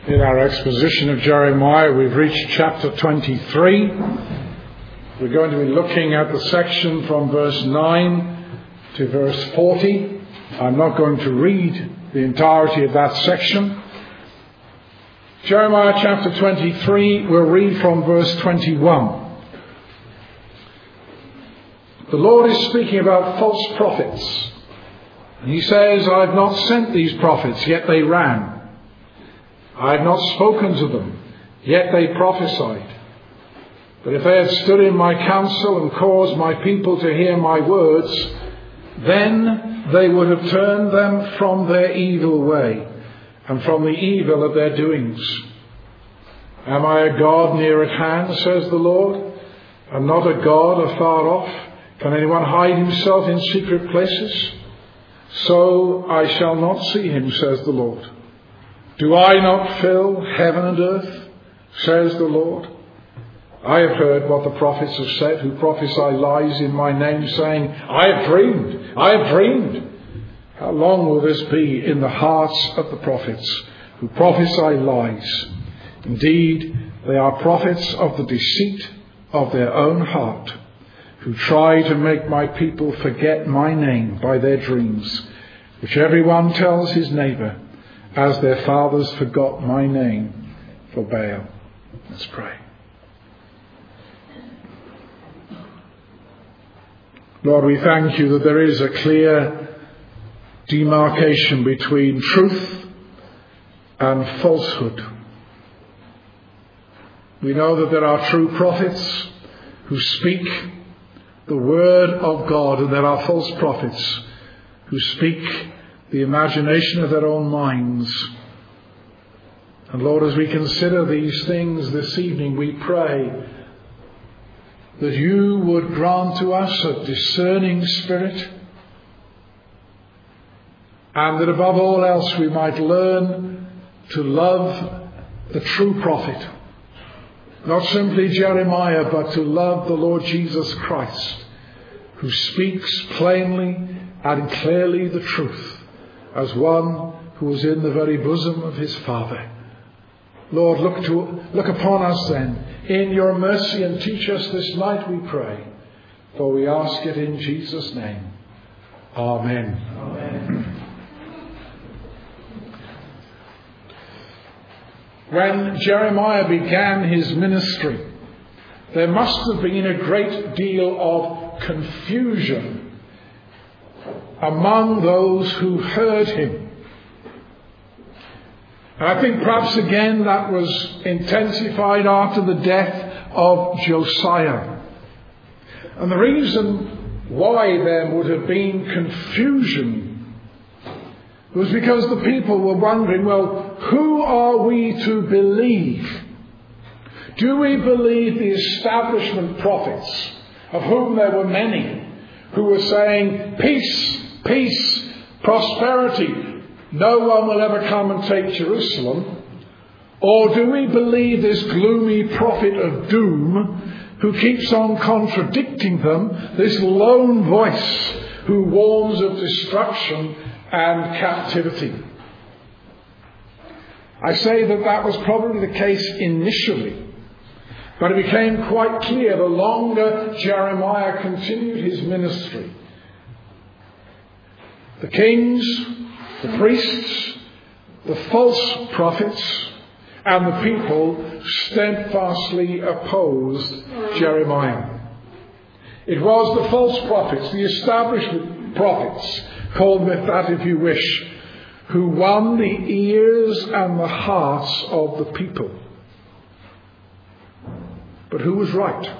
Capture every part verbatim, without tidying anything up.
In our exposition of Jeremiah, we've reached chapter twenty-three. We're going to be looking at the section from verse nine to verse forty. I'm not going to read the entirety of that section. Jeremiah chapter twenty-three, we'll read from verse twenty-one. The Lord is speaking about false prophets. He says, I have not sent these prophets, yet they ran. I have not spoken to them, yet they prophesied. But if they had stood in my counsel and caused my people to hear my words, then they would have turned them from their evil way and from the evil of their doings. Am I a God near at hand, says the Lord, and not a God afar off? Can anyone hide himself in secret places? So I shall not see him, says the Lord. Do I not fill heaven and earth, says the Lord? I have heard what the prophets have said, who prophesy lies in my name, saying, I have dreamed, I have dreamed. How long will this be in the hearts of the prophets, who prophesy lies? Indeed, they are prophets of the deceit of their own heart, who try to make my people forget my name by their dreams, which everyone tells his neighbour, as their fathers forgot my name for Baal. Let's pray. Lord, we thank you that there is a clear demarcation between truth and falsehood. We know that there are true prophets who speak the word of God, and there are false prophets who speak the imagination of their own minds. And Lord, as we consider these things this evening, we pray that you would grant to us a discerning spirit, and that above all else we might learn to love the true prophet. Not simply Jeremiah, but to love the Lord Jesus Christ, who speaks plainly and clearly the truth, as one who was in the very bosom of his Father. Lord, look to look upon us then in your mercy and teach us this night, we pray. For we ask it in Jesus' name. Amen. Amen. When Jeremiah began his ministry, there must have been a great deal of confusion among those who heard him. And I think perhaps again that was intensified after the death of Josiah. And the reason why there would have been confusion was because the people were wondering, well, who are we to believe? Do we believe the establishment prophets, of whom there were many, who were saying, peace, peace, prosperity, no one will ever come and take Jerusalem? Or do we believe this gloomy prophet of doom who keeps on contradicting them, this lone voice who warns of destruction and captivity? I say that that was probably the case initially, but it became quite clear the longer Jeremiah continued his ministry. The kings, the priests, the false prophets, and the people steadfastly opposed Jeremiah. It was the false prophets, the establishment prophets, call them that if you wish, who won the ears and the hearts of the people. But who was right?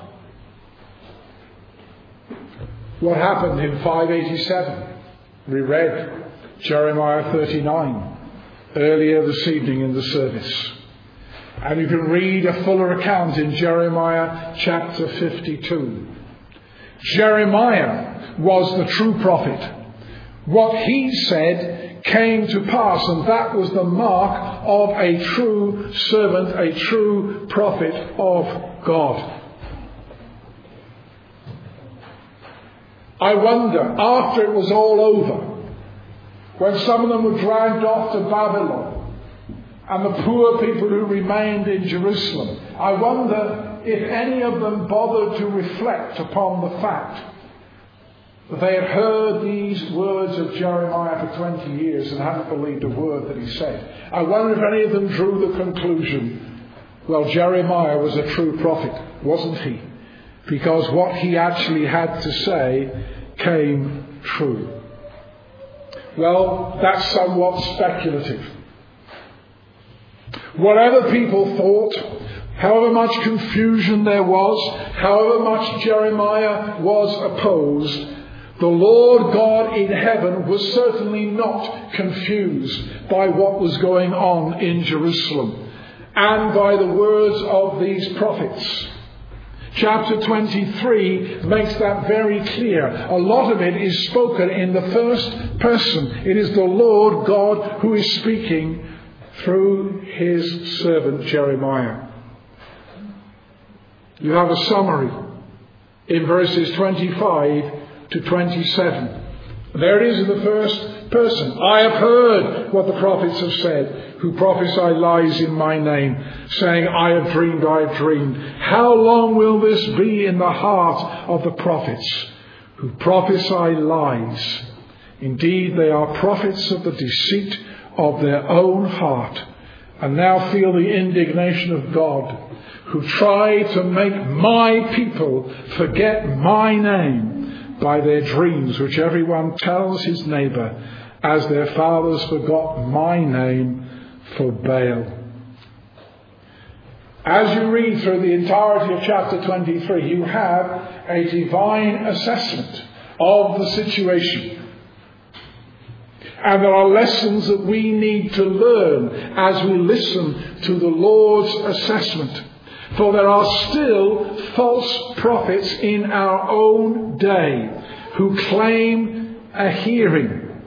What happened in five eighty-seven? We read Jeremiah thirty-nine earlier this evening in the service. And you can read a fuller account in Jeremiah chapter fifty-two. Jeremiah was the true prophet. What he said came to pass, and that was the mark of a true servant, a true prophet of God. I wonder, after it was all over, when some of them were dragged off to Babylon, and the poor people who remained in Jerusalem, I wonder if any of them bothered to reflect upon the fact that they had heard these words of Jeremiah for twenty years and hadn't believed a word that he said. I wonder if any of them drew the conclusion, well, Jeremiah was a true prophet, wasn't he? Because what he actually had to say came true. Well, that's somewhat speculative. Whatever people thought, however much confusion there was, however much Jeremiah was opposed, the Lord God in heaven was certainly not confused by what was going on in Jerusalem and by the words of these prophets. Chapter twenty-three makes that very clear. A lot of it is spoken in the first person. It is the Lord God who is speaking through his servant Jeremiah. You have a summary in verses twenty-five to twenty-seven. There it is in the first person. I have heard what the prophets have said, who prophesy lies in my name, saying, I have dreamed, I have dreamed. How long will this be in the heart of the prophets, who prophesy lies? Indeed, they are prophets of the deceit of their own heart, and now feel the indignation of God, who try to make my people forget my name by their dreams, which everyone tells his neighbour, as their fathers forgot my name for Baal. As you read through the entirety of chapter twenty-three, you have a divine assessment of the situation. And there are lessons that we need to learn as we listen to the Lord's assessment. For there are still false prophets in our own day who claim a hearing.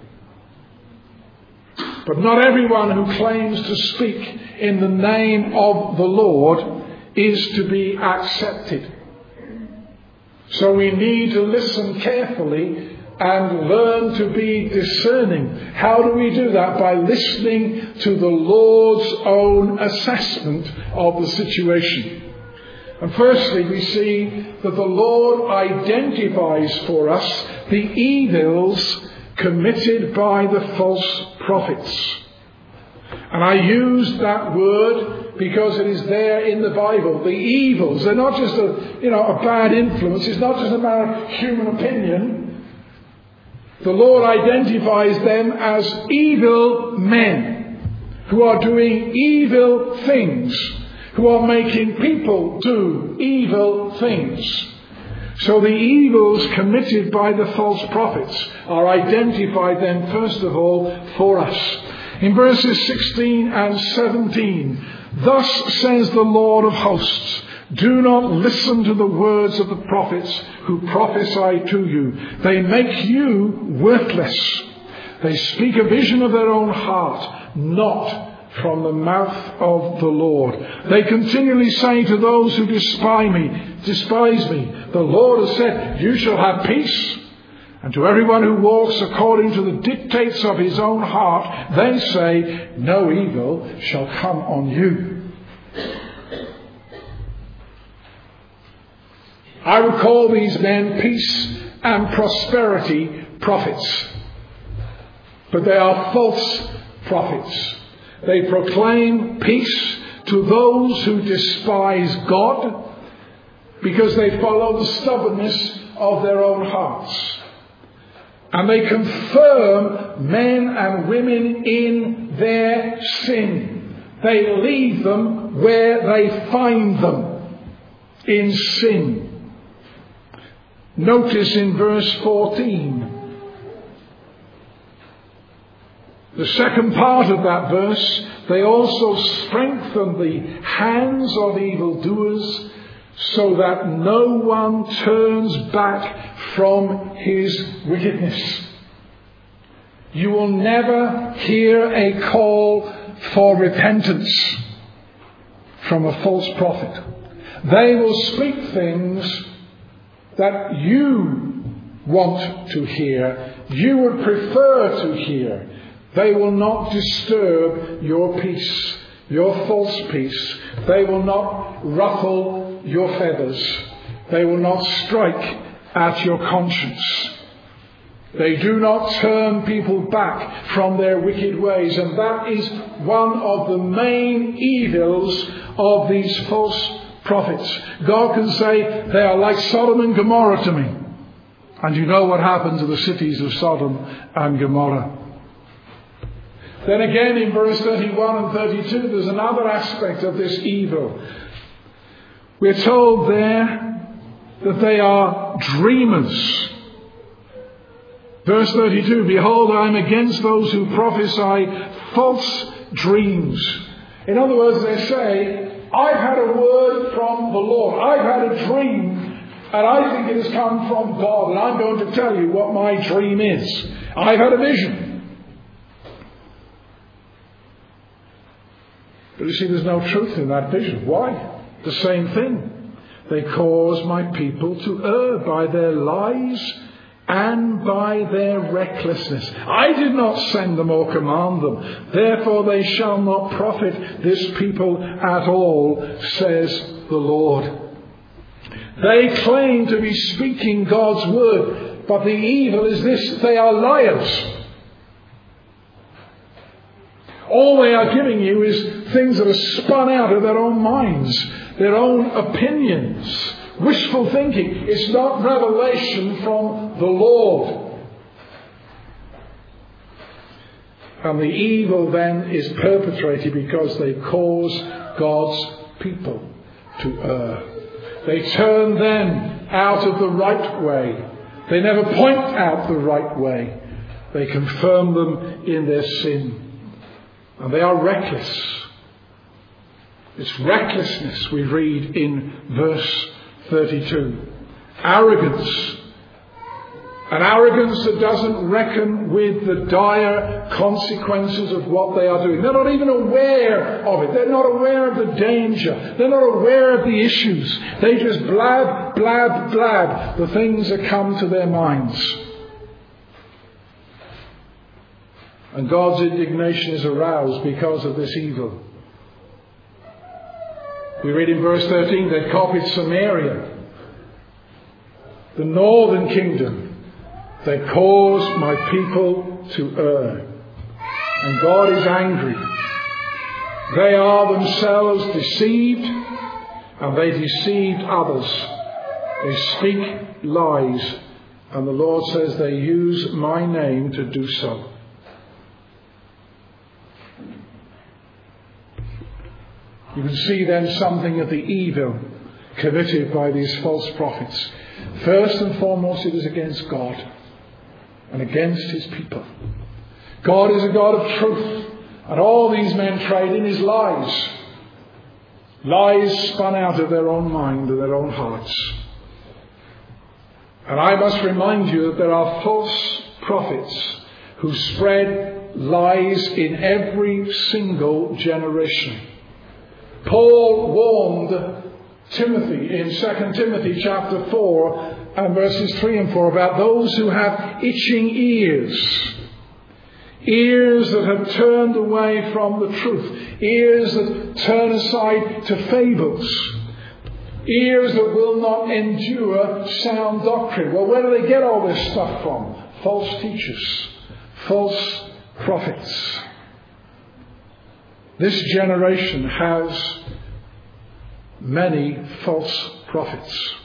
But not everyone who claims to speak in the name of the Lord is to be accepted. So we need to listen carefully and learn to be discerning. How do we do that? By listening to the Lord's own assessment of the situation. And firstly, we see that the Lord identifies for us the evils committed by the false prophets. And I use that word because it is there in the Bible. The evils, they're not just a, you know, a bad influence. It's not just a matter of human opinion. The Lord identifies them as evil men who are doing evil things, who are making people do evil things. So the evils committed by the false prophets are identified then first of all for us. In verses sixteen and seventeen, thus says the Lord of hosts, do not listen to the words of the prophets who prophesy to you. They make you worthless. They speak a vision of their own heart, not from the mouth of the Lord. They continually say to those who despise me, despise me, the Lord has said, you shall have peace. And to everyone who walks according to the dictates of his own heart, they say, no evil shall come on you. I would call these men peace and prosperity prophets. But they are false prophets. They proclaim peace to those who despise God because they follow the stubbornness of their own hearts. And they confirm men and women in their sin. They leave them where they find them, in sin. Notice in verse fourteen, the second part of that verse, they also strengthen the hands of evildoers so that no one turns back from his wickedness. You will never hear a call for repentance from a false prophet. They will speak things that you want to hear, you would prefer to hear. They will not disturb your peace. your false peace. They will not ruffle your feathers. They will not strike at your conscience. They do not turn people back from their wicked ways. And that is one of the main evils of these false prophets. God can say they are like Sodom and Gomorrah to me. And you know what happened to the cities of Sodom and Gomorrah. Then again in verse thirty-one and thirty-two, there's another aspect of this evil. We're told there that they are dreamers. Verse thirty-two, behold, I am against those who prophesy false dreams. In other words, they say, I've had a word from the Lord. I've had a dream, and I think it has come from God, and I'm going to tell you what my dream is. I've had a vision. But you see, there's no truth in that vision. Why? The same thing. They cause my people to err by their lies and by their recklessness. I did not send them or command them. Therefore they shall not profit this people at all, says the Lord. They claim to be speaking God's word, but the evil is this: they are liars. All they are giving you is things that are spun out of their own minds, their own opinions, wishful thinking. It's not revelation from the Lord. And the evil then is perpetrated because they cause God's people to err. They turn them out of the right way. They never point out the right way. They confirm them in their sin. And they are reckless. It's recklessness we read in verse thirty-two. Arrogance. An arrogance that doesn't reckon with the dire consequences of what they are doing. They're not even aware of it. They're not aware of the danger. They're not aware of the issues. They just blab, blab, blab the things that come to their minds. And God's indignation is aroused because of this evil. We read in verse thirteen, they copied Samaria, the northern kingdom. They caused my people to err. And God is angry. They are themselves deceived, and they deceived others. They speak lies, and the Lord says they use my name to do so. You can see then something of the evil committed by these false prophets. First and foremost, it is against God and against his people. God is a God of truth, and all these men trade in his lies. Lies spun out of their own mind and their own hearts. And I must remind you that there are false prophets who spread lies in every single generation. Paul warned Timothy in Second Timothy chapter four and verses three and four about those who have itching ears. Ears that have turned away from the truth. Ears that turn aside to fables. Ears that will not endure sound doctrine. Well, where do they get all this stuff from? False teachers. False prophets. This generation has many false prophets.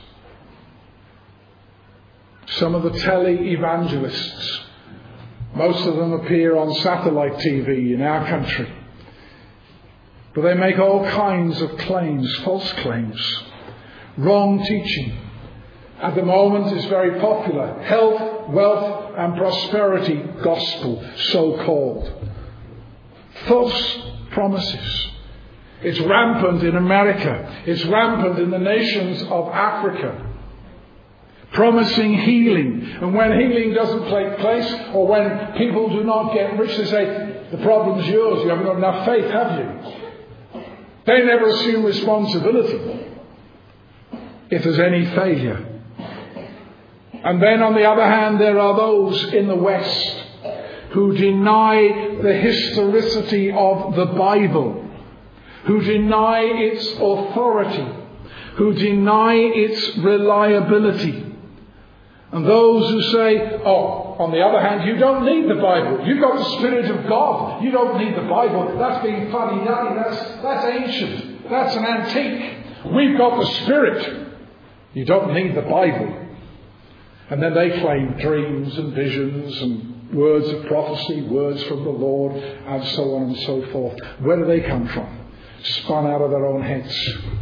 Some of the tele-evangelists, most of them appear on satellite T V in our country. But they make all kinds of claims, false claims, wrong teaching. At the moment it's very popular. Health, wealth and prosperity gospel, so called. False promises. It's rampant in America. It's rampant in the nations of Africa. Promising healing. And when healing doesn't take place, or when people do not get rich, they say, the problem's yours. You haven't got enough faith, have you? They never assume responsibility if there's any failure. And then on the other hand, there are those in the West who deny the historicity of the Bible who deny its authority, who deny its reliability. And those who say, oh, on the other hand, you don't need the Bible. You've got the Spirit of God. You don't need the Bible. That's being funny-duddy. That's, that's ancient. That's an antique. We've got the Spirit. You don't need the Bible. And then they claim dreams and visions and words of prophecy, words from the Lord, and so on and so forth. Where do they come from? Spun out of their own heads.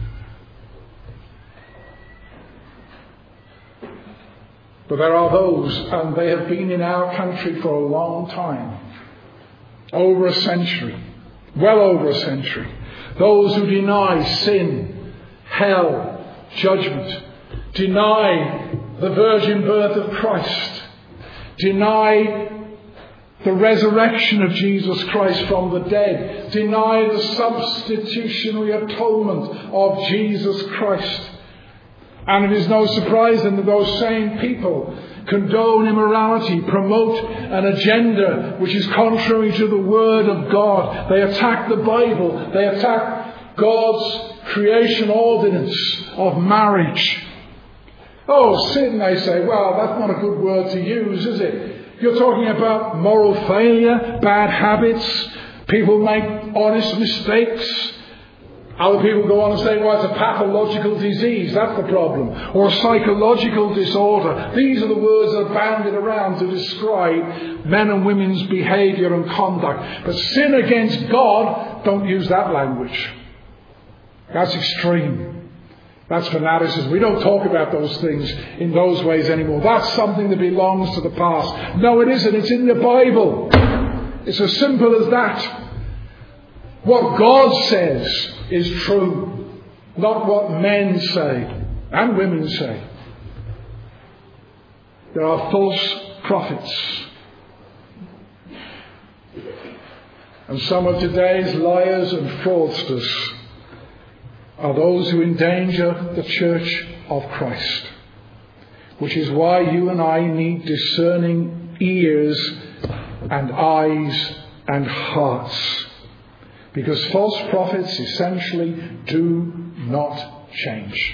But there are those, and they have been in our country for a long time, over a century, well over a century, those who deny sin, hell, judgment, deny the virgin birth of Christ, deny the resurrection of Jesus Christ from the dead, deny the substitutionary atonement of Jesus Christ. And it is no surprise then that those same people condone immorality, promote an agenda which is contrary to the Word of God. They attack the Bible. They attack God's creation ordinance of marriage. Oh, sin, they say. Well, that's not a good word to use, is it? You're talking about moral failure, bad habits. People make honest mistakes. Other people go on and say, well, it's a pathological disease. That's the problem. Or a psychological disorder. These are the words that are bandied around to describe men and women's behaviour and conduct. But sin against God, don't use that language. That's extreme. That's fanaticism. We don't talk about those things in those ways anymore. That's something that belongs to the past. No, it isn't. It's in the Bible. It's as simple as that. What God says is true, not what men say and women say. There are false prophets. And some of today's liars and fraudsters are those who endanger the church of Christ. Which is why you and I need discerning ears and eyes and hearts. Because false prophets essentially do not change.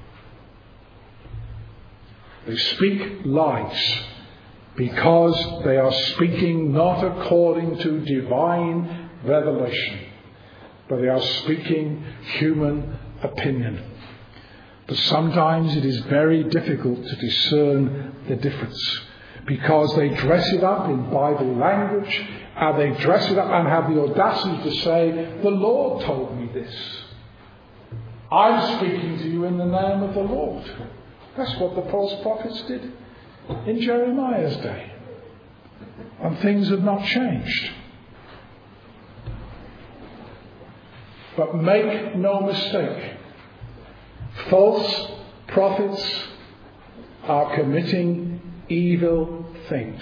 They speak lies because they are speaking not according to divine revelation, but they are speaking human opinion. But sometimes it is very difficult to discern the difference because they dress it up in Bible language. And they dress it up and have the audacity to say, the Lord told me this. I'm speaking to you in the name of the Lord. That's what the false prophets did in Jeremiah's day. And things have not changed. But make no mistake, false prophets are committing evil things.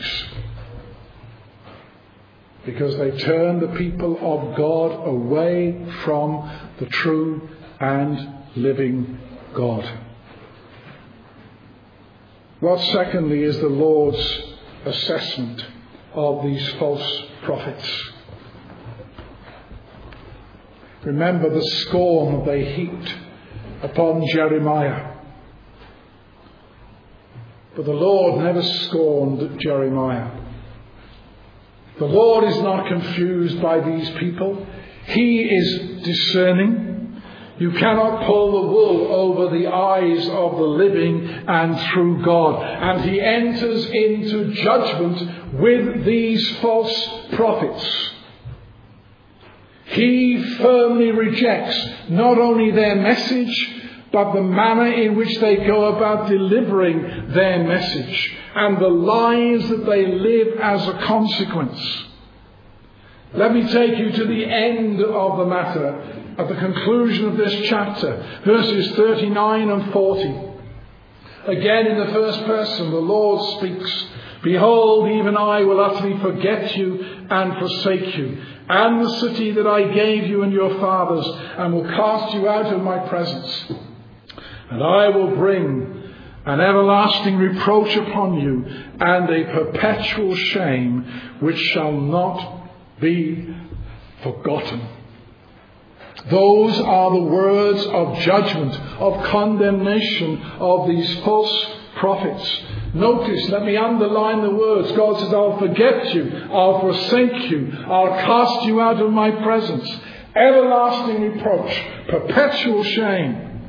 Because they turn the people of God away from the true and living God. What, secondly, is the Lord's assessment of these false prophets? Remember the scorn they heaped upon Jeremiah. But the Lord never scorned Jeremiah. The Lord is not confused by these people. He is discerning. You cannot pull the wool over the eyes of the living and true God. And he enters into judgment with these false prophets. He firmly rejects not only their message, but the manner in which they go about delivering their message and the lives that they live as a consequence. Let me take you to the end of the matter at the conclusion of this chapter, verses thirty-nine and forty. Again, in the first person, the Lord speaks, "Behold, even I will utterly forget you and forsake you, and the city that I gave you and your fathers, and will cast you out of my presence. And I will bring an everlasting reproach upon you, and a perpetual shame which shall not be forgotten." Those are the words of judgment, of condemnation of these false prophets. Notice, let me underline the words. God says, I'll forget you, I'll forsake you, I'll cast you out of my presence. Everlasting reproach, perpetual shame.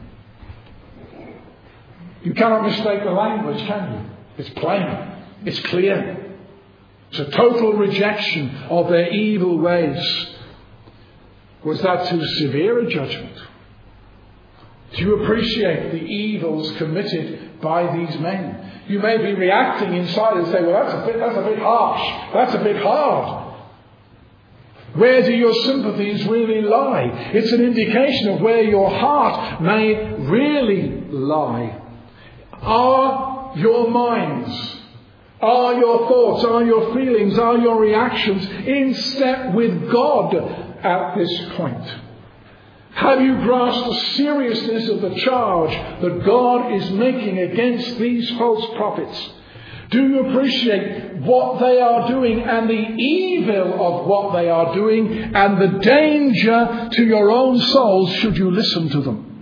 You cannot mistake the language, can you? It's plain, it's clear. It's a total rejection of their evil ways. Was that too severe a judgment? Do you appreciate the evils committed by these men? You may be reacting inside and say, well, that's a bit, that's a bit harsh. That's a bit hard. Where do your sympathies really lie? It's an indication of where your heart may really lie. Are your minds, are your thoughts, are your feelings, are your reactions in step with God at this point? Have you grasped the seriousness of the charge that God is making against these false prophets? Do you appreciate what they are doing and the evil of what they are doing and the danger to your own souls should you listen to them?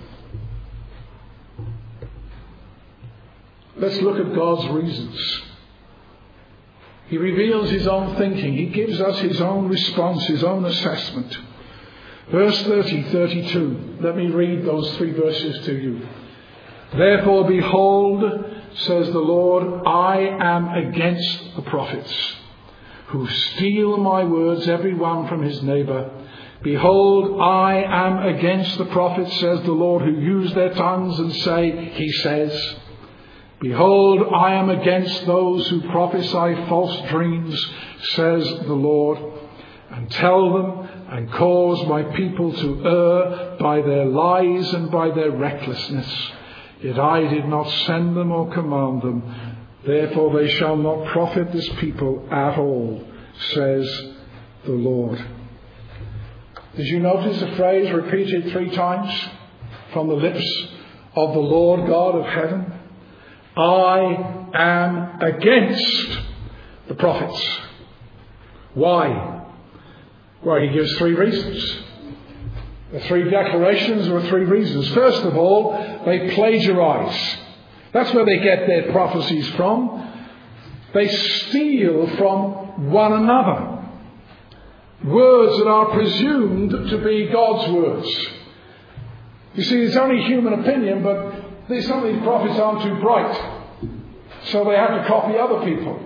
Let's look at God's reasons. He reveals his own thinking. He gives us his own response, his own assessment. Verse thirty, thirty-two. Let me read those three verses to you. Therefore, behold, says the Lord, I am against the prophets who steal my words, every one from his neighbour. Behold, I am against the prophets, says the Lord, who use their tongues and say, he says. Behold, I am against those who prophesy false dreams, says the Lord, and tell them and cause my people to err by their lies and by their recklessness. Yet I did not send them or command them. Therefore they shall not profit this people at all, says the Lord. Did you notice the phrase repeated three times from the lips of the Lord God of heaven? I am against the prophets. Why? Well, he gives three reasons. The three declarations are three reasons. First of all, they plagiarize. That's where they get their prophecies from. They steal from one another. Words that are presumed to be God's words. You see, it's only human opinion, but some of these prophets aren't too bright. So they have to copy other people.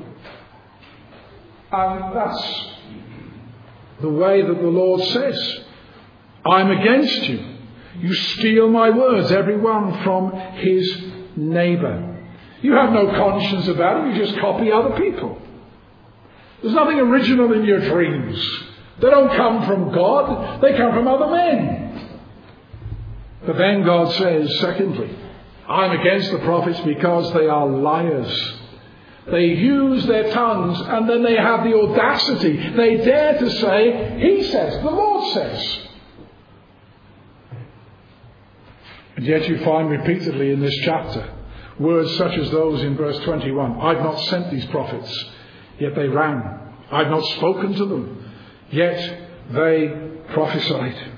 And that's the way that the Lord says, I'm against you. You steal my words, every one from his neighbour. You have no conscience about it. You just copy other people. There's nothing original in your dreams. They don't come from God. They come from other men. But then God says, secondly, I'm against the prophets because they are liars. They use their tongues and then they have the audacity. They dare to say, he says, the Lord says. And yet you find repeatedly in this chapter words such as those in verse twenty-one. I've not sent these prophets, yet they ran. I've not spoken to them, yet they prophesied.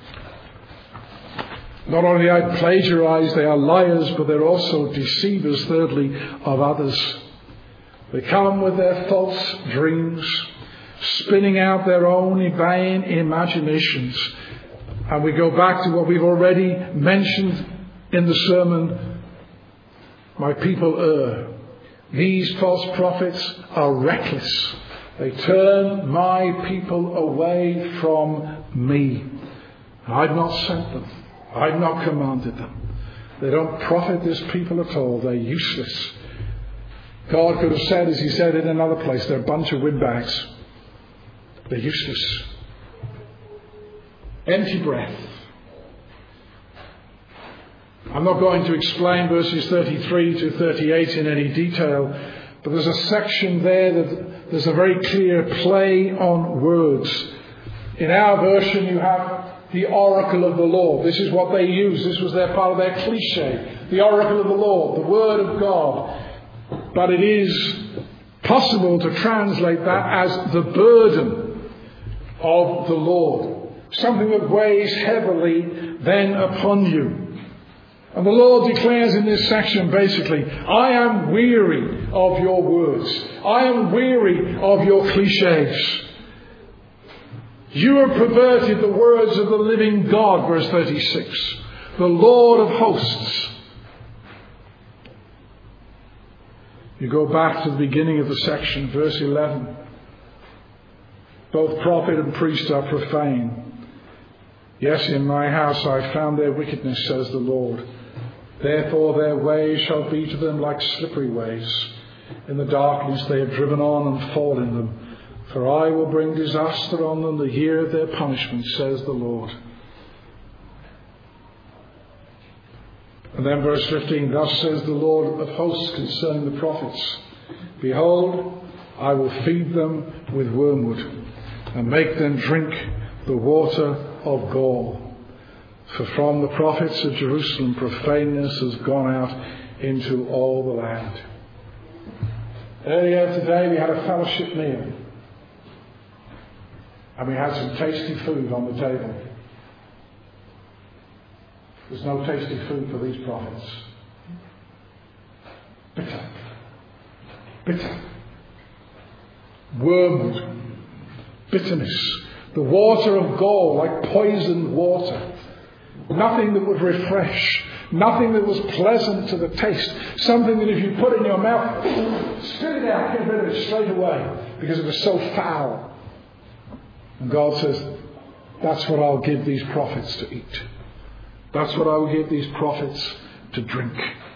Not only are they plagiarized, they are liars, but they're also deceivers, thirdly, of others. They come with their false dreams, spinning out their own vain imaginations. And we go back to what we've already mentioned in the sermon. My people err. These false prophets are reckless. They turn my people away from me. I've not sent them. I've not commanded them. They don't profit this people at all. They're useless. God could have said, as he said in another place, they're a bunch of windbags. They're useless. Empty breath. I'm not going to explain verses thirty-three to thirty-eight in any detail, but there's a section there that there's a very clear play on words. In our version you have the oracle of the Lord. This is what they use. This was their part of their cliche. The oracle of the Lord, the word of God. But it is possible to translate that as the burden of the Lord. something that weighs heavily then upon you. And the Lord declares in this section basically, I am weary of your words. I am weary of your cliches. You have perverted the words of the living God, verse thirty-six, the Lord of hosts. You go back to the beginning of the section, verse eleven. Both prophet and priest are profane. Yes, in my house I found their wickedness, says the Lord. Therefore their ways shall be to them like slippery ways. In the darkness they have driven on and fallen in them. For I will bring disaster on them the year of their punishment, says the Lord. And then verse fifteen, thus says the Lord of hosts concerning the prophets, behold, I will feed them with wormwood and make them drink the water of gall. For from the prophets of Jerusalem profaneness has gone out into all the land. Earlier today we had a fellowship meal. And we had some tasty food on the table. There's no tasty food for these prophets. Bitter. Bitter. Wormwood. Bitterness. The water of gall, like poisoned water. Nothing that would refresh. Nothing that was pleasant to the taste. Something that if you put in your mouth, spit it out, get rid of it straight away. Because it was so foul. And God says, that's what I'll give these prophets to eat. That's what I will give these prophets to drink.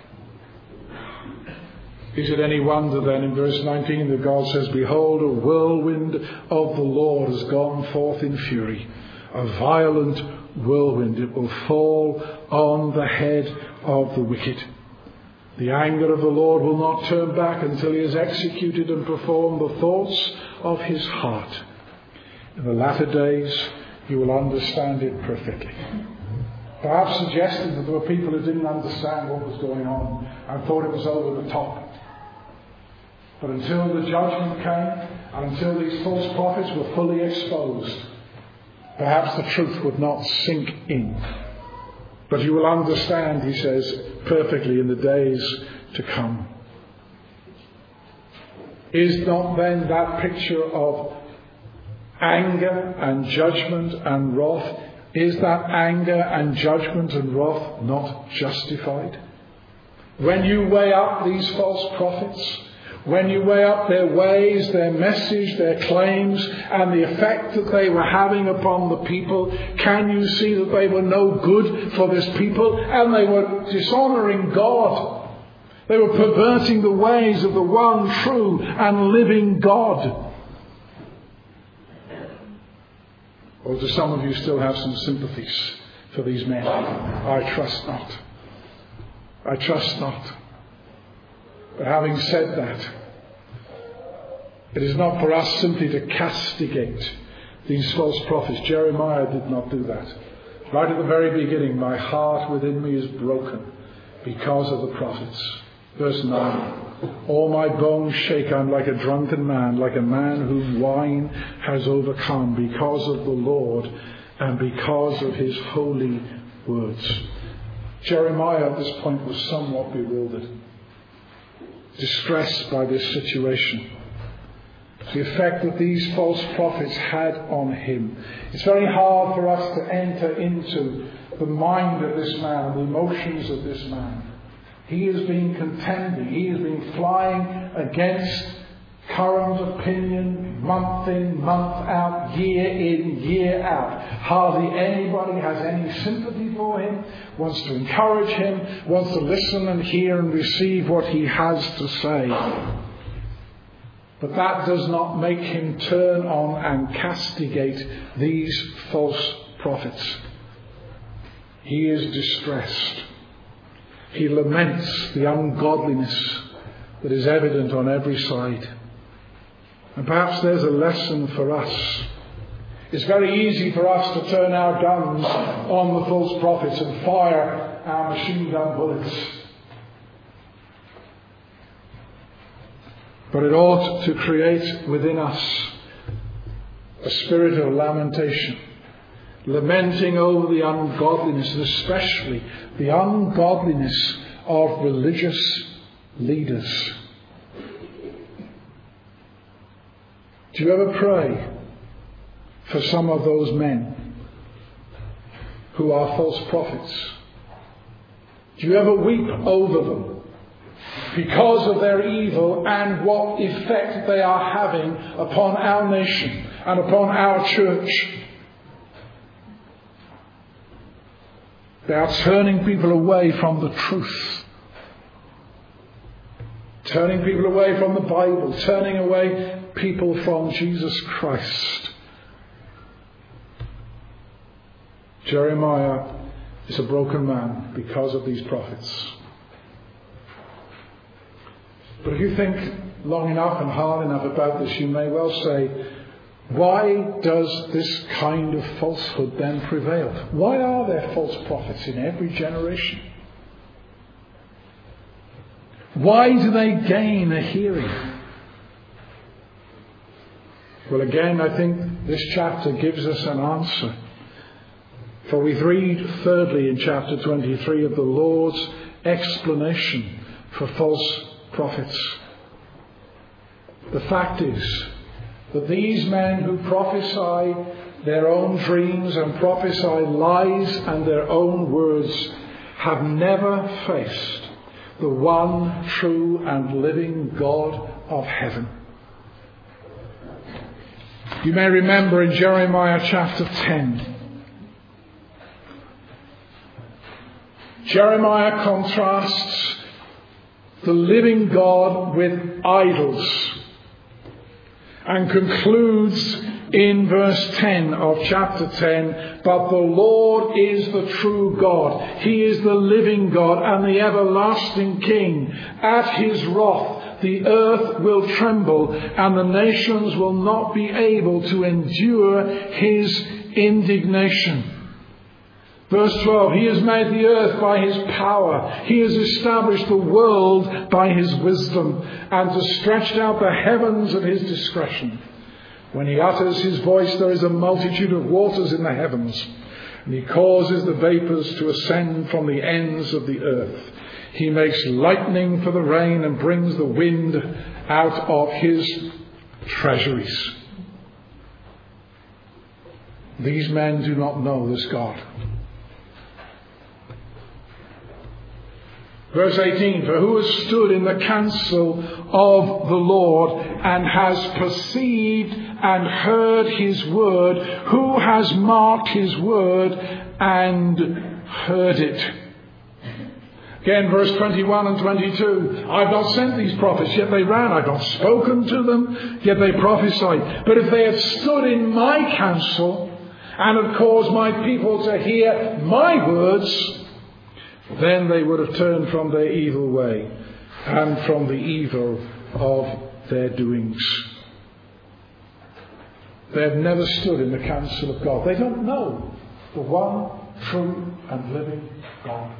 Is it any wonder then in verse nineteen that God says, behold, a whirlwind of the Lord has gone forth in fury, a violent whirlwind. It will fall on the head of the wicked. The anger of the Lord will not turn back until he has executed and performed the thoughts of his heart. In the latter days, you will understand it perfectly. Perhaps suggesting that there were people who didn't understand what was going on and thought it was over the top. But until the judgment came, and until these false prophets were fully exposed, perhaps the truth would not sink in. But you will understand, he says, perfectly in the days to come. Is not then that picture of anger and judgment and wrath, is that anger and judgment and wrath not justified? When you weigh up these false prophets, when you weigh up their ways, their message, their claims, and the effect that they were having upon the people, can you see that they were no good for this people and they were dishonouring God? They were perverting the ways of the one true and living God. Or do some of you still have some sympathies for these men? I trust not. I trust not. But having said that, it is not for us simply to castigate these false prophets. Jeremiah did not do that. Right at the very beginning, my heart within me is broken because of the prophets. Verse nine. All my bones shake. I'm like a drunken man, like a man whom wine has overcome, because of the Lord and because of his holy words. Jeremiah at this point was somewhat bewildered, distressed by this situation. The effect that these false prophets had on him. It's very hard for us to enter into the mind of this man, the emotions of this man. He has been contending, he has been flying against current opinion, month in, month out, year in, year out. Hardly anybody has any sympathy for him, wants to encourage him, wants to listen and hear and receive what he has to say. But that does not make him turn on and castigate these false prophets. He is distressed. He laments the ungodliness that is evident on every side. And perhaps there's a lesson for us. It's very easy for us to turn our guns on the false prophets and fire our machine gun bullets. But it ought to create within us a spirit of lamentation. lamenting over the ungodliness, and especially the ungodliness of religious leaders. Do you ever pray for some of those men who are false prophets? Do you ever weep over them because of their evil and what effect they are having upon our nation and upon our church? They are turning people away from the truth. Turning people away from the Bible. Turning away people from Jesus Christ. Jeremiah is a broken man because of these prophets. But if you think long enough and hard enough about this, you may well say, why does this kind of falsehood then prevail? Why are there false prophets in every generation? Why do they gain a hearing? Well, again, I think this chapter gives us an answer. For we read thirdly in chapter twenty-three of the Lord's explanation for false prophets. The fact is that these men who prophesy their own dreams and prophesy lies and their own words have never faced the one true and living God of heaven. You may remember in Jeremiah chapter ten, Jeremiah contrasts the living God with idols and concludes in verse ten of chapter ten, but the Lord is the true God. He is the living God and the everlasting King. At his wrath the earth will tremble and the nations will not be able to endure his indignation. Verse twelve, he has made the earth by his power. He has established the world by his wisdom and has stretched out the heavens at his discretion. When he utters his voice, there is a multitude of waters in the heavens, and he causes the vapours to ascend from the ends of the earth. He makes lightning for the rain and brings the wind out of his treasuries. These men do not know this God. Verse eighteen, for who has stood in the counsel of the Lord and has perceived and heard his word? Who has marked his word and heard it? Again, verse twenty-one and twenty-two. I've not sent these prophets, yet they ran. I've not spoken to them, yet they prophesied. But if they had stood in my counsel and had caused my people to hear my words, then they would have turned from their evil way and from the evil of their doings. They have never stood in the counsel of God. They don't know the one true and living God.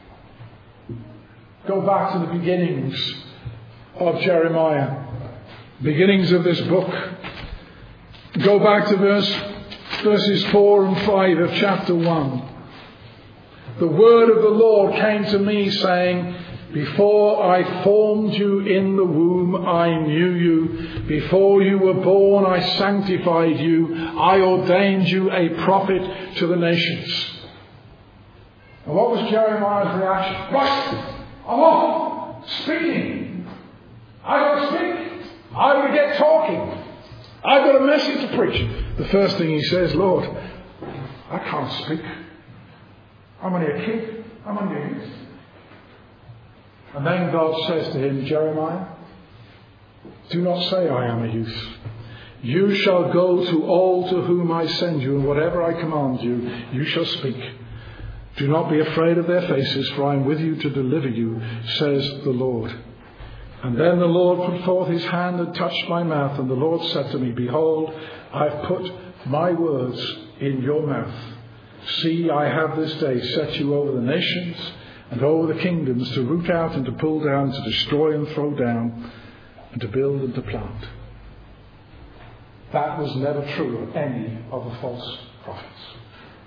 Go back to the beginnings of Jeremiah, beginnings of this book. Go back to verse, verses four and five of chapter one. The word of the Lord came to me saying, before I formed you in the womb, I knew you. Before you were born, I sanctified you. I ordained you a prophet to the nations. And what was Jeremiah's reaction? Right, I'm off, speaking. I've got to speak. I've got to get talking. I've got a message to preach. The first thing he says, Lord, I can't speak. I'm only a kid. I'm only a youth. And then God says to him, Jeremiah, do not say I am a youth. You shall go to all to whom I send you, and whatever I command you, you shall speak. Do not be afraid of their faces, for I am with you to deliver you, says the Lord. And then the Lord put forth his hand and touched my mouth, and the Lord said to me, behold, I have put my words in your mouth. See, I have this day set you over the nations and over the kingdoms, to root out and to pull down, to destroy and throw down, and to build and to plant. That was never true of any of the false prophets.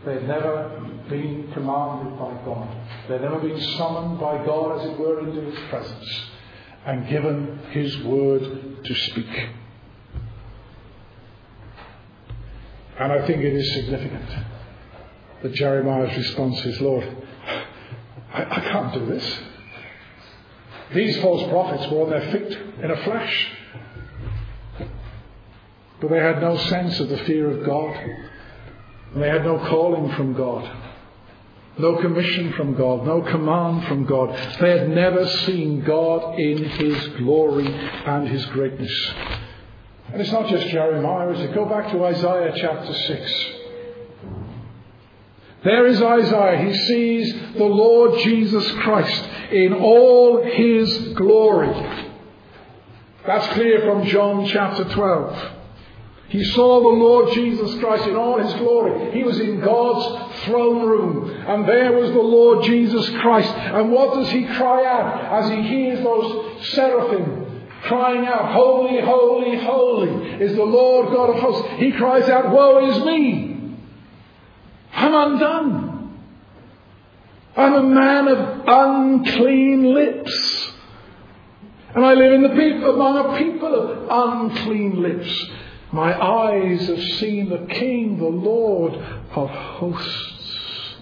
They'd never been commanded by God. They'd never been summoned by God, as it were, into His presence and given His word to speak. And I think it is significant that Jeremiah's response is, Lord, I, I can't do this. These false prophets were on their feet in a flash. But they had no sense of the fear of God. And they had no calling from God. No commission from God. No command from God. They had never seen God in His glory and His greatness. And it's not just Jeremiah, is it? Go back to Isaiah chapter six. There is Isaiah. He sees the Lord Jesus Christ in all His glory. That's clear from John chapter twelve. He saw the Lord Jesus Christ in all His glory. He was in God's throne room. And there was the Lord Jesus Christ. And what does He cry out as He hears those seraphim crying out, holy, holy, holy is the Lord God of hosts. He cries out, woe is me. I'm undone. I'm a man of unclean lips. And I live in the people, among a people of unclean lips. My eyes have seen the King, the Lord of hosts.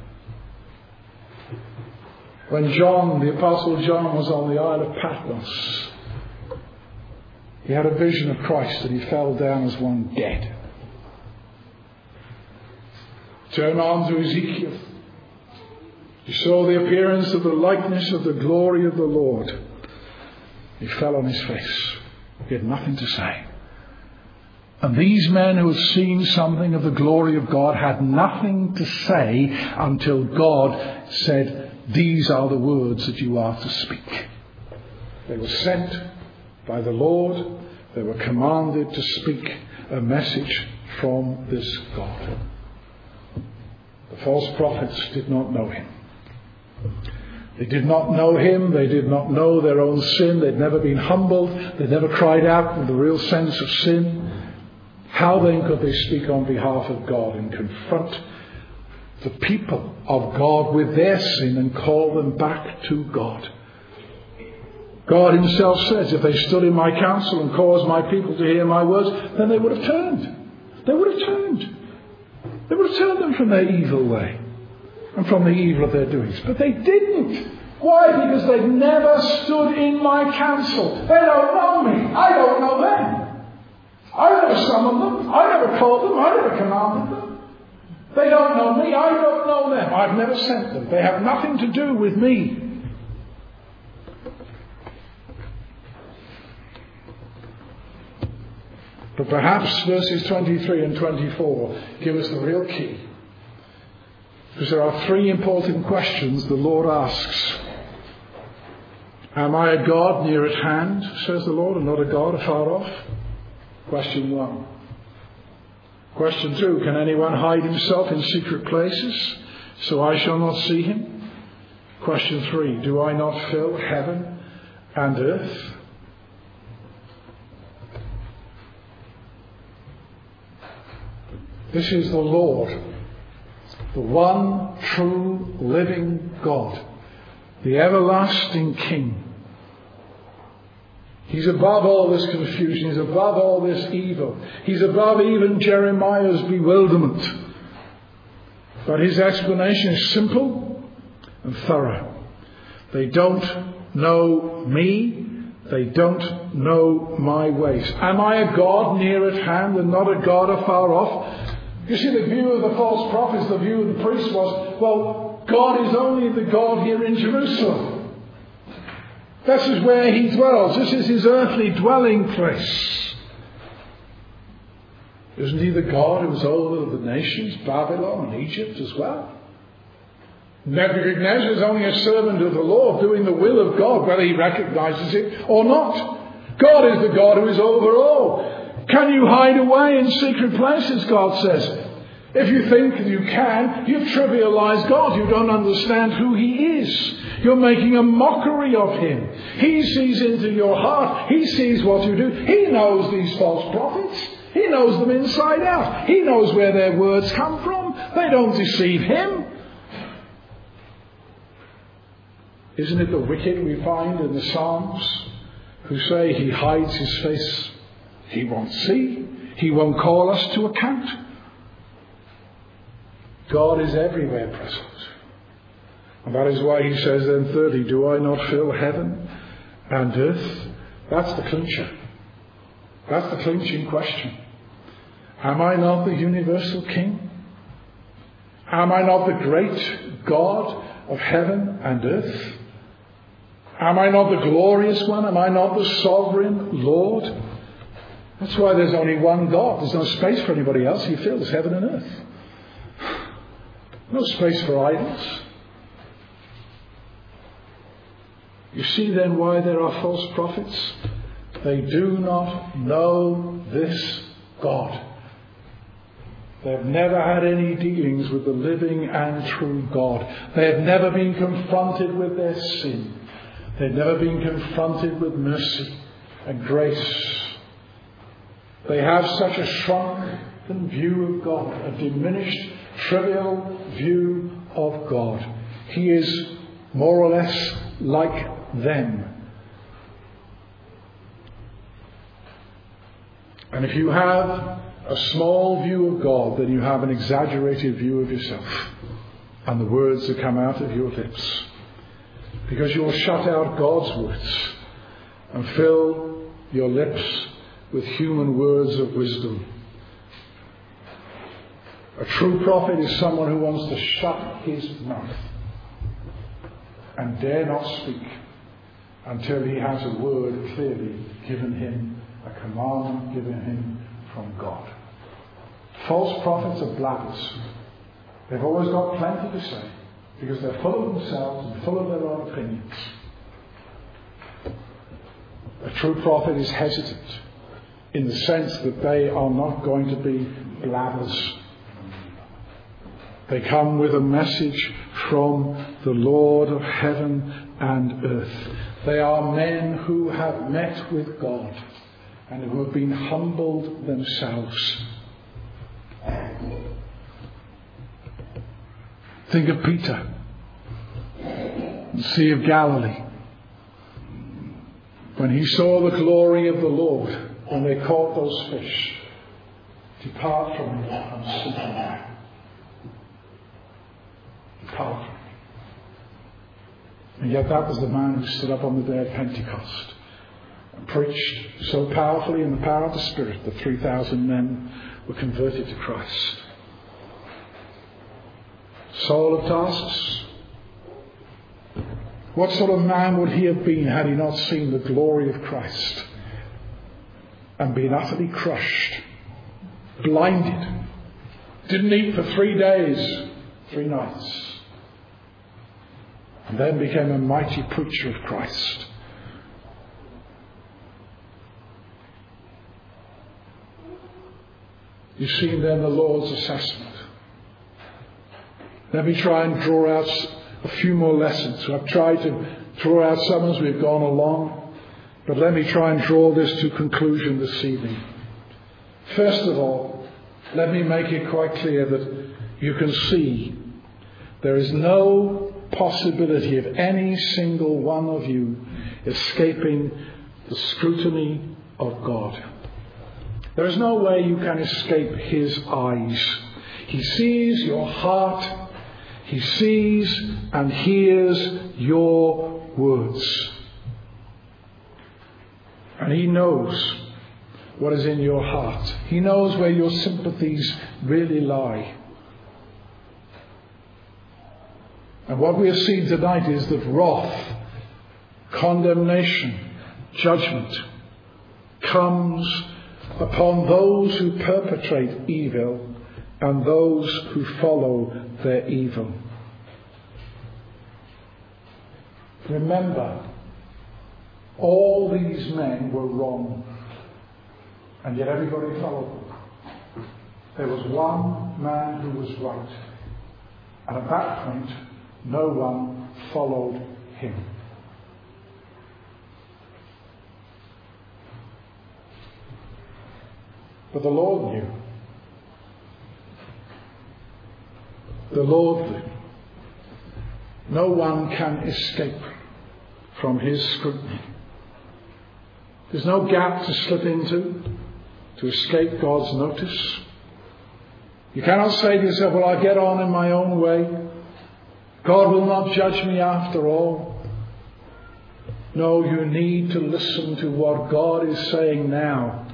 When John, the Apostle John, was on the Isle of Patmos, he had a vision of Christ and he fell down as one dead. Turn on to Ezekiel. He saw the appearance of the likeness of the glory of the Lord. He fell on his face. He had nothing to say. And these men who had seen something of the glory of God had nothing to say until God said, these are the words that you are to speak. They were sent by the Lord. They were commanded to speak a message from this God. The false prophets did not know Him. They did not know Him. They did not know their own sin. They'd never been humbled. They'd never cried out with the real sense of sin. How then could they speak on behalf of God and confront the people of God with their sin and call them back to God? God Himself says, if they stood in my counsel and caused my people to hear my words, then they would have turned. They would have turned. They would have turned them from their evil way and from the evil of their doings. But they didn't. Why? Because they never stood in my counsel. They don't know me. I don't know them. I never summoned them. I never called them. I never commanded them. They don't know me. I don't know them. I've never sent them. They have nothing to do with me. But perhaps verses twenty-three and twenty-four give us the real key. Because there are three important questions the Lord asks. Am I a God near at hand, says the Lord, and not a God afar off? Question one. Question two, can anyone hide himself in secret places so I shall not see him? Question three, do I not fill heaven and earth? This is the Lord, the one true living God, the everlasting King. He's above all this confusion. He's above all this evil. He's above even Jeremiah's bewilderment. But his explanation is simple and thorough. They don't know me. They don't know my ways. Am I a God near at hand and not a God afar off? You see, the view of the false prophets, the view of the priests was, well, God is only the God here in Jerusalem. This is where He dwells. This is His earthly dwelling place. Isn't He the God who is over the nations, Babylon and Egypt as well? Nebuchadnezzar is only a servant of the Lord, doing the will of God, whether he recognizes it or not. God is the God who is over all. Can you hide away in secret places, God says? If you think you can, you've trivialized God. You don't understand who He is. You're making a mockery of Him. He sees into your heart. He sees what you do. He knows these false prophets. He knows them inside out. He knows where their words come from. They don't deceive him. Isn't it the wicked we find in the Psalms who say he hides his face, he won't see, he won't call us to account? God is everywhere present. And that is why he says then thirdly, do I not fill heaven and earth? That's the clincher. That's the clinching question. Am I not the universal King? Am I not the great God of heaven and earth? Am I not the glorious one? Am I not the sovereign Lord? That's why there's only one God. There's no space for anybody else. He fills heaven and earth. No space for idols. You see then why there are false prophets? They do not know this God. They've never had any dealings with the living and true God. They have never been confronted with their sin. They've never been confronted with mercy and grace. They have such a shrunken view of God, a diminished, trivial view of God. He is more or less like them. And if you have a small view of God, then you have an exaggerated view of yourself and the words that come out of your lips. Because you'll shut out God's words and fill your lips with human words of wisdom. A true prophet is someone who wants to shut his mouth and dare not speak until he has a word clearly given him, a commandment given him from God. False prophets are blabbers. They've always got plenty to say because they're full of themselves and full of their own opinions. A true prophet is hesitant in the sense that they are not going to be blabbers. They come with a message from the Lord of heaven and earth. They are men who have met with God and who have been humbled themselves. Think of Peter, the Sea of Galilee. When he saw the glory of the Lord, when they caught those fish, depart from me, I'm sinful man. Depart from me. And yet that was the man who stood up on the day of Pentecost and preached so powerfully in the power of the Spirit that three thousand men were converted to Christ. Saul of Tarsus. What sort of man would he have been had he not seen the glory of Christ and been utterly crushed, blinded, didn't eat for three days, three nights, and then became a mighty preacher of Christ? You've seen then the Lord's assessment. Let me try and draw out a few more lessons. I've tried to draw out some as we've gone along, but let me try and draw this to conclusion this evening. First of all, let me make it quite clear that you can see there is no possibility of any single one of you escaping the scrutiny of God. There is no way you can escape his eyes. He sees your heart. He sees and hears your words. And he knows what is in your heart. He knows where your sympathies really lie. And what we have seen tonight is that wrath, condemnation, judgment comes upon those who perpetrate evil and those who follow their evil. Remember, all these men were wrong, and yet everybody followed them. There was one man who was right, and at that point, no one followed him. But the Lord knew. the Lord, no one can escape from his scrutiny. There's no gap to slip into to escape God's notice. You cannot say to yourself, well, I'll get on in my own way. God will not judge me after all. No, you need to listen to what God is saying now.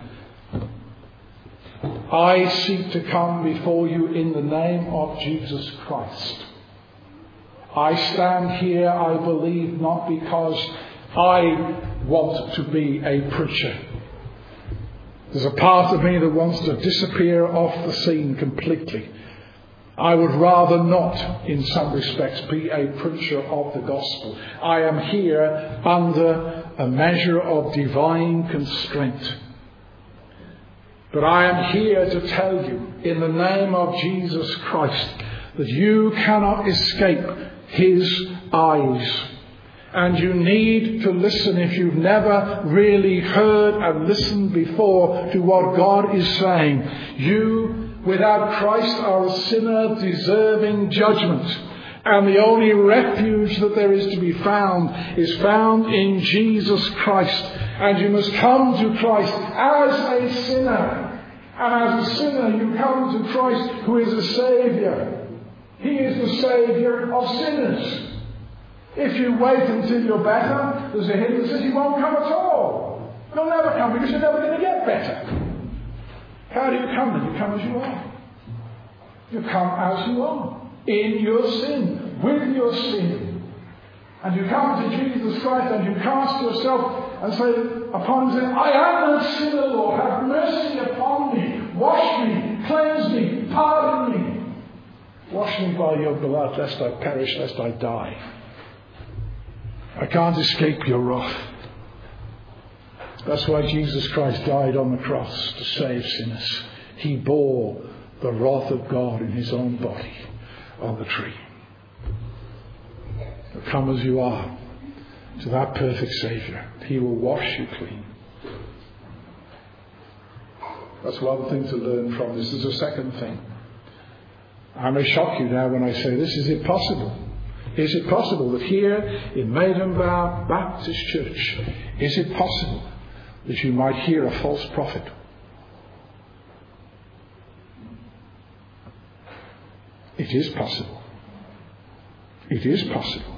I seek to come before you in the name of Jesus Christ. I stand here, I believe, not because I want to be a preacher. There's a part of me that wants to disappear off the scene completely. I would rather not, in some respects, be a preacher of the gospel. I am here under a measure of divine constraint. But I am here to tell you, in the name of Jesus Christ, that you cannot escape his eyes. And you need to listen, if you've never really heard and listened before, to what God is saying. You, without Christ, are a sinner deserving judgment. And the only refuge that there is to be found is found in Jesus Christ. And you must come to Christ as a sinner. And as a sinner, you come to Christ, who is a Saviour. He is the Saviour of sinners. If you wait until you're better, there's a hymn that says you won't come at all. You'll never come because you're never going to get better. How do you come? Then you come as you are. You come as you are. In your sin. With your sin. And you come to Jesus Christ and you cast yourself and say upon him, say, I am a sinner, Lord. Have mercy upon me. Wash me. Cleanse me. Pardon me. Wash me by your blood, lest I perish, lest I die. I can't escape your wrath. That's why Jesus Christ died on the cross, to save sinners. He bore the wrath of God in his own body on the tree. So come as you are to that perfect Saviour. He will wash you clean. That's one thing to learn from this. There's a second thing. I may shock you now when I say this. Is it possible? Is it possible that here in Maidenbough Baptist Church, is it possible that you might hear a false prophet? It is possible. It is possible.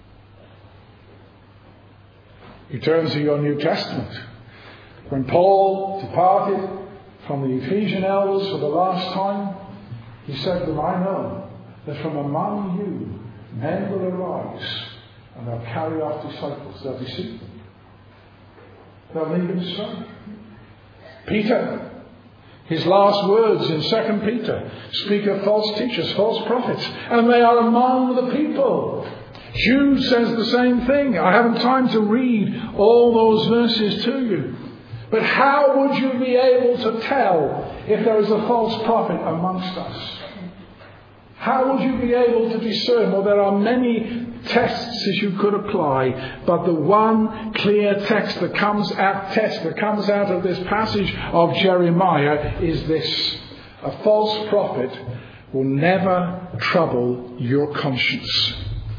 You turn to your New Testament. When Paul departed from the Ephesian elders for the last time, he said to them, I know that from among you men will arise and they'll carry off disciples. They'll deceive them. They'll lead them astray. Peter, his last words in Second Peter speak of false teachers, false prophets, and they are among the people. Jude says the same thing. I haven't time to read all those verses to you. But how would you be able to tell if there is a false prophet amongst us? How would you be able to discern? Well, there are many tests that you could apply, but the one clear text that comes out, test that comes out of this passage of Jeremiah is this: a false prophet will never trouble your conscience.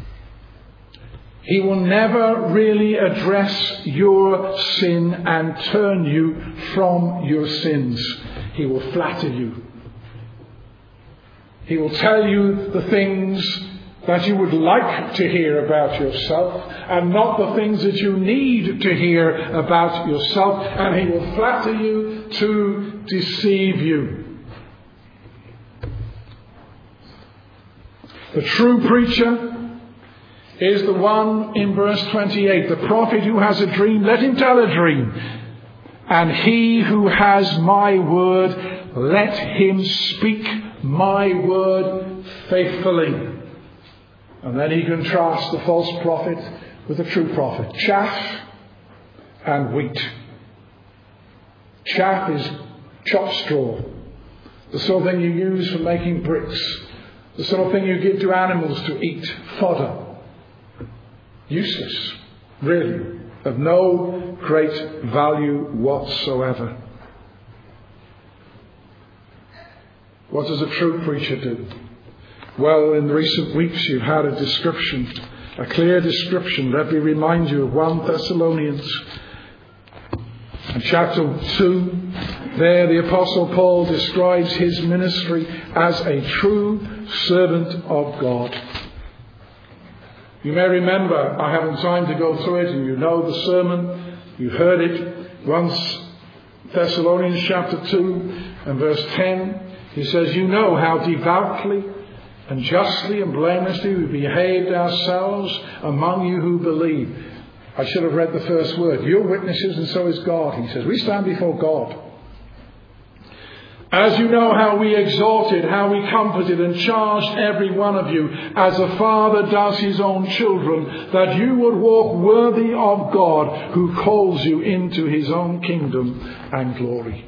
He will never really address your sin and turn you from your sins. He will flatter you. He will tell you the things that you would like to hear about yourself and not the things that you need to hear about yourself. And he will flatter you to deceive you. The true preacher is the one in verse twenty-eight. The prophet who has a dream, let him tell a dream. And he who has my word, let him speak my word faithfully. And then he contrasts the false prophet with the true prophet. Chaff and wheat. Chaff is chopped straw. The sort of thing you use for making bricks. The sort of thing you give to animals to eat. Fodder. Useless. Really. Of no great value whatsoever. What does a true preacher do? Well, in recent weeks you've had a description, a clear description. Let me remind you of First Thessalonians and chapter two. There the Apostle Paul describes his ministry as a true servant of God. You may remember, I haven't time to go through it, and you know the sermon, you heard it. First Thessalonians chapter two and verse ten, he says, "You know how devoutly and justly and blamelessly we behaved ourselves among you who believe." I should have read the first word. "You're witnesses, and so is God," he says. We stand before God. "As you know how we exhorted, how we comforted and charged every one of you, as a father does his own children, that you would walk worthy of God, who calls you into his own kingdom and glory."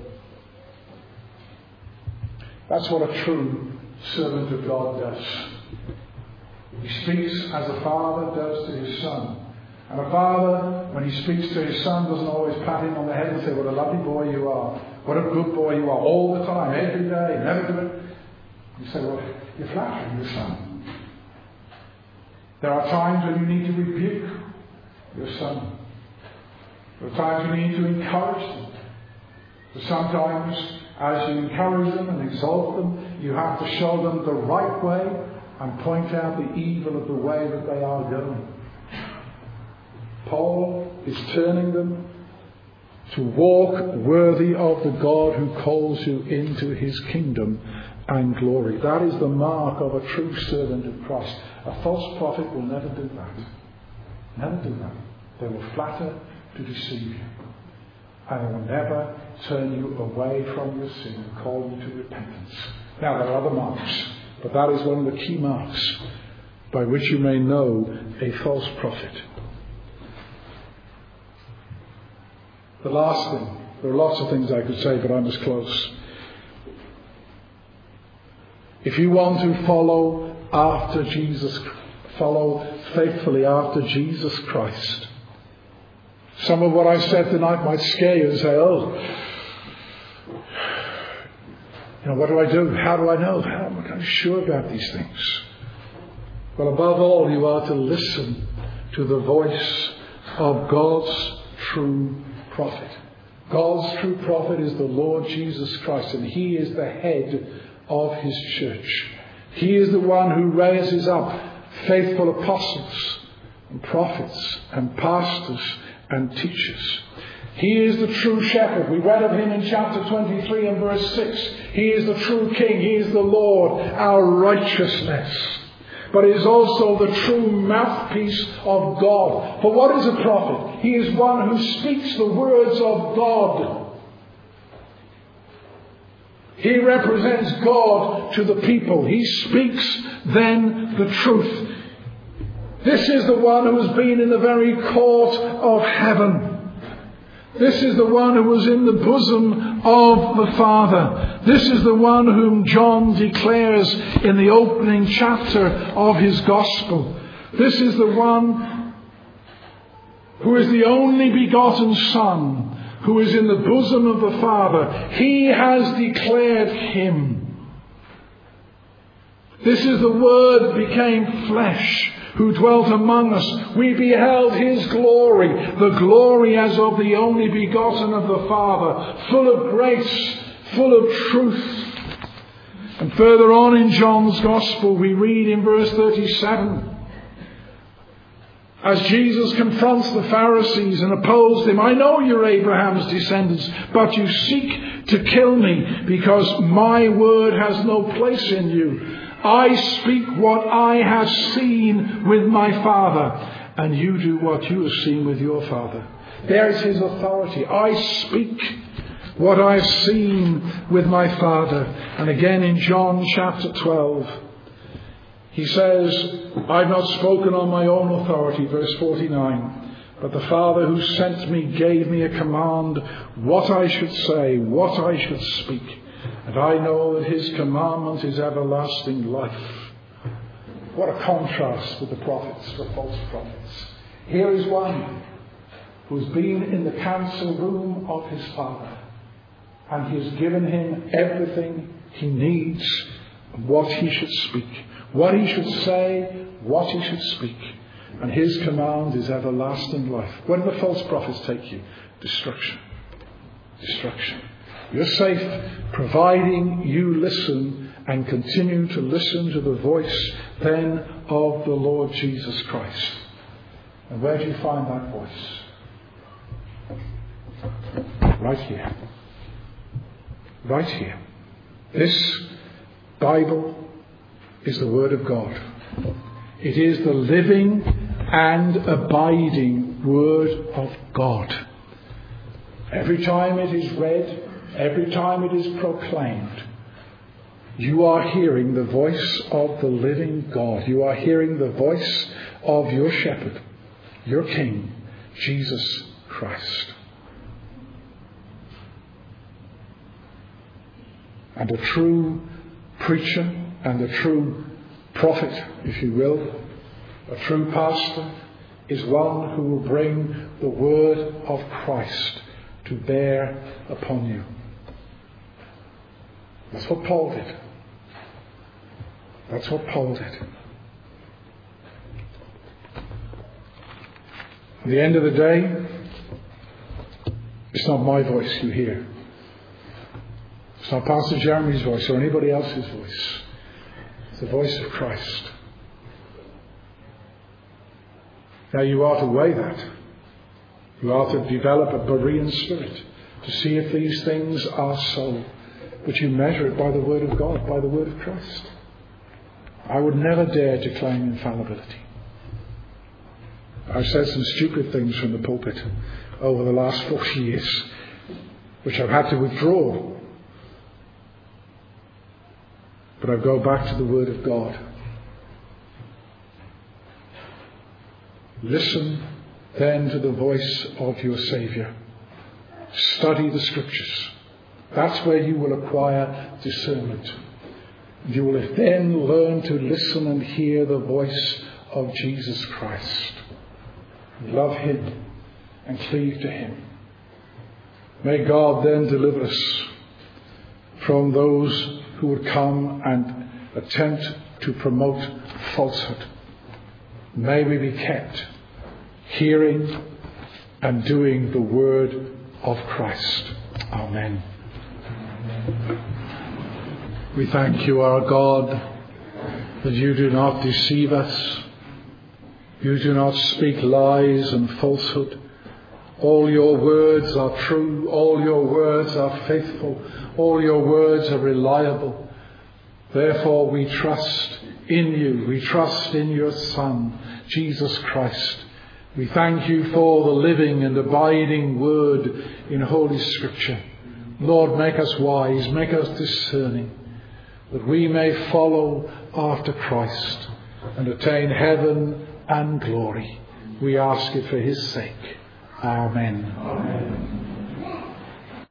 That's what a true servant of God does. He speaks as a father does to his son. And a father, when he speaks to his son, doesn't always pat him on the head and say, "What a lovely boy you are. What a good boy you are," all the time, every day, never do it. You say, "Well, you're flattering your son." There are times when you need to rebuke your son. There are times you need to encourage them. But sometimes, as you encourage them and exalt them, you have to show them the right way and point out the evil of the way that they are going. Paul is turning them to walk worthy of the God who calls you into his kingdom and glory. That is the mark of a true servant of Christ. A false prophet will never do that. Never do that. They will flatter to deceive you. And they will never turn you away from your sin and call you to repentance. Now, there are other marks, but that is one of the key marks by which you may know a false prophet. The last thing, there are lots of things I could say, but I must close. If you want to follow after Jesus, follow faithfully after Jesus Christ, some of what I said tonight might scare you and say, "Oh, you know, what do I do? How do I know? How am I sure about these things?" Well, above all, you are to listen to the voice of God's true prophet. God's true prophet is the Lord Jesus Christ, and he is the head of his church. He is the one who raises up faithful apostles and prophets and pastors and teachers. He is the true shepherd. We read of him in chapter twenty-three and verse six. He is the true king. He is the Lord, our righteousness. But he is also the true mouthpiece of God. For what is a prophet? He is one who speaks the words of God. He represents God to the people. He speaks then the truth. This is the one who has been in the very court of heaven. This is the one who was in the bosom of the Father. This is the one whom John declares in the opening chapter of his Gospel. This is the one who is the only begotten Son, who is in the bosom of the Father. He has declared him. This is the Word became flesh, who dwelt among us. We beheld his glory, the glory as of the only begotten of the Father, full of grace, full of truth. And further on in John's Gospel, we read in verse thirty-seven, as Jesus confronts the Pharisees and opposed them, "I know you're Abraham's descendants, but you seek to kill me because my word has no place in you. I speak what I have seen with my Father, and you do what you have seen with your father." There's his authority. I speak what I've seen with my Father. And again in John chapter twelve, he says, "I've not spoken on my own authority," verse forty-nine, "but the Father who sent me gave me a command what I should say, what I should speak. And I know that his commandment is everlasting life." What a contrast with the prophets, the false prophets. Here is one who's been in the council room of his Father, and he has given him everything he needs, what he should speak, what he should say, what he should speak. And his command is everlasting life. Where do the false prophets take you? Destruction. Destruction. You're safe providing you listen and continue to listen to the voice then of the Lord Jesus Christ. And where do you find that voice? Right here. Right here. This Bible is the Word of God. It is the living and abiding Word of God. Every time it is read, every time it is proclaimed, you are hearing the voice of the living God. You are hearing the voice of your shepherd, your King, Jesus Christ. And a true preacher and a true prophet, if you will, a true pastor, is one who will bring the word of Christ to bear upon you. That's what Paul did. That's what Paul did. At the end of the day, it's not my voice you hear. It's not Pastor Jeremy's voice or anybody else's voice. It's the voice of Christ. Now you are to weigh that. You are to develop a Berean spirit to see if these things are so. But you measure it by the Word of God, by the Word of Christ. I would never dare to claim infallibility. I've said some stupid things from the pulpit over the last forty years, which I've had to withdraw. But I go back to the Word of God. Listen then to the voice of your Saviour. Study the Scriptures. That's where you will acquire discernment. You will then learn to listen and hear the voice of Jesus Christ. Love Him and cleave to Him. May God then deliver us from those who would come and attempt to promote falsehood. May we be kept hearing and doing the word of Christ. Amen. We thank you, our God, that you do not deceive us. You do not speak lies and falsehood. All your words are true. All your words are faithful. All your words are reliable. Therefore we trust in you. We trust in your Son, Jesus Christ. We thank you for the living and abiding word in Holy Scripture. Lord, make us wise, make us discerning, that we may follow after Christ and attain heaven and glory. We ask it for his sake. Amen. Amen.